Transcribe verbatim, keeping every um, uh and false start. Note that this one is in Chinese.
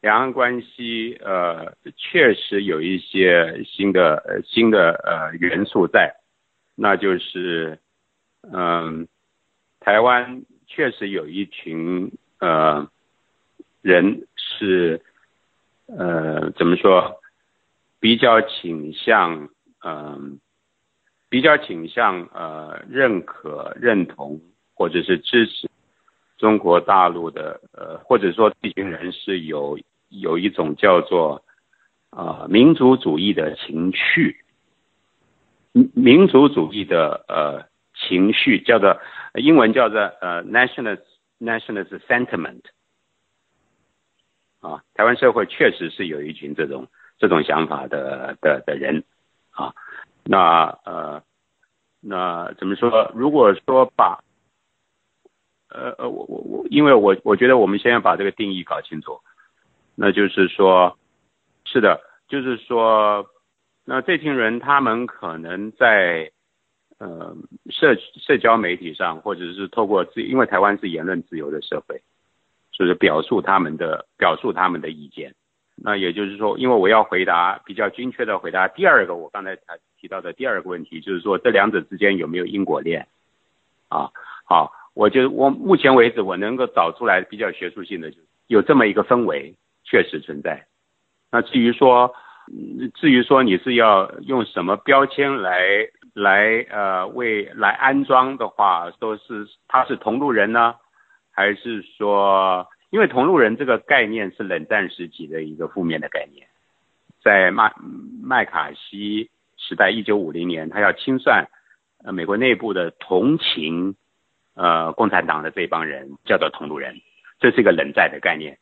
两岸关系呃确实有一些新的呃新的呃元素在，那就是嗯、呃、台湾确实有一群呃人是呃怎么说比较倾向嗯、呃、比较倾向呃认可认同或者是支持中国大陆的呃或者说这群人是有有一种叫做呃民族主义的情绪，民族主义的呃情绪叫做英文叫做呃 nationalist nationalist sentiment 啊，台湾社会确实是有一群这种这种想法的的的人啊，那呃那怎么说？如果说把呃呃我我我因为我我觉得我们先要把这个定义搞清楚，那就是说，是的，就是说，那这群人他们可能在呃社社交媒体上，或者是透过自，因为台湾是言论自由的社会，就是表述他们的表述他们的意见。那也就是说，因为我要回答比较精确的回答第二个我刚才提到的第二个问题，就是说这两者之间有没有因果链啊？好，我觉得我目前为止我能够找出来比较学术性的，有这么一个氛围确实存在。那至于说，至于说你是要用什么标签来来呃为来安装的话，说是他是同路人呢，还是说，因为同路人这个概念是冷战时期的一个负面的概念，在麦麦卡锡时代一九五零年，他要清算呃美国内部的同情呃共产党的这帮人，叫做同路人，这是一个冷战的概念。